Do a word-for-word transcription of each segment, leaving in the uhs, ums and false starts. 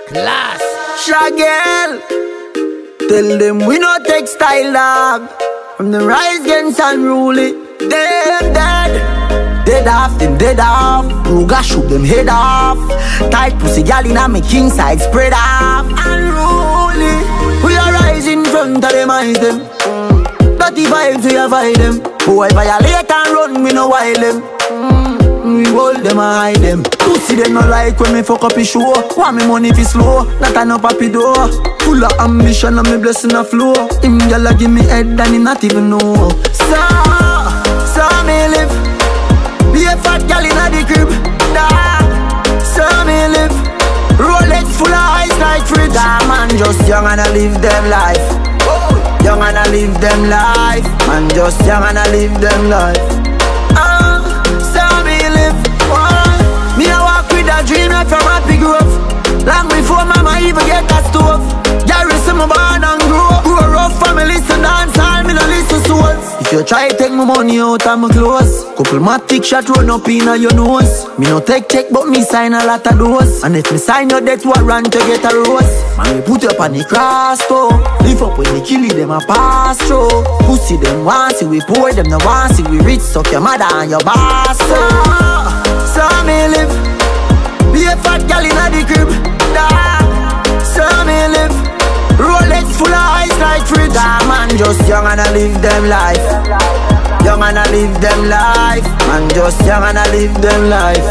Class. Shagel, tell them we no textile dog. From the rise against unruly, them dead. Dead off, them dead off. Ruga shoot them head off. Tight pussy gal inna me king side spread off. Unruly, we are rising in front of them eyes them. Dirty vibes we avoid them. Boy violate and run, we no wild them. We hold them and hide them. Pussy them no like when me fuck up his show. Want me money fi slow, not a no papi door. Full of ambition and me blessing a flow. Him gyal give me head and he not even know. So, so me live. Be a fat gyal inna the crib. Da, so me live. Rolex full of ice like fridge. Da man just young and I live them life. Young and I live them life. Man just young and I live them life. Ah, so me live. Oh, me I walk with a dream like from Happy Grove. Long before mama even get a stove. Garrison my born and grow. Grow rough family listen dance all me no listen souls. If you try take my money out of my clothes, couple matic shot run up in your nose. Me no take check but me sign a lot of those. And if me sign your death warrant to get a rose, man me put up on the cross toe. Live up when they kill it them a pass through. Pussy them want see we poor them no want see we rich. Suck your mother and your boss. So, so me live. Be a fat gal inna the crib. Da, so me live. Rolex full of ice like fridge. Da man just young and I live them life. Young and I live them life. Man just young and I live them life.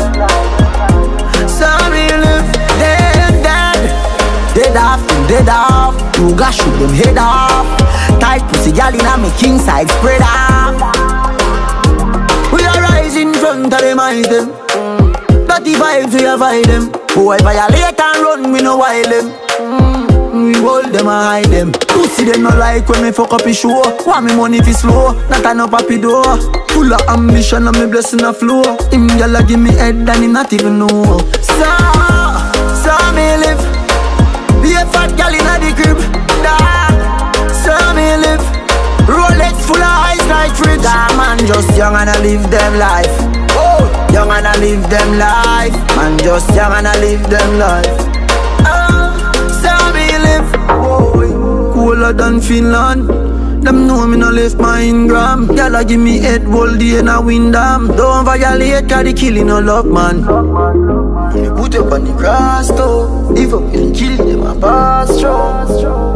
So me live. Dead, dead. Dead off, them dead off. Ruga shoot them head off. Tight pussy gal inna me king side spread off. We are rising in front of them eyes them. Dirty vibes we avoid them. Boy violate and run, we no wild them. We hold them and hide them. Pussy them no like when me fuck up his show. Want me money fi slow, not a no papi door. Full of ambition and me blessing a flow. Him gyal give me head and he not even know. So, so me live. Be a fat gyal inna the crib. Da, so me live. Rolex full of ice like fridge. Da man just young and I live them life. Young and I live them life. Man just young and I live them life. Ah, so me live. Whoa, cooler than Finland. Them know me no left my Ingram. Y'all give me head all day and I win them. Don't violate cause the killing no love man. You put up on the grass though. If up and kill them a pass through.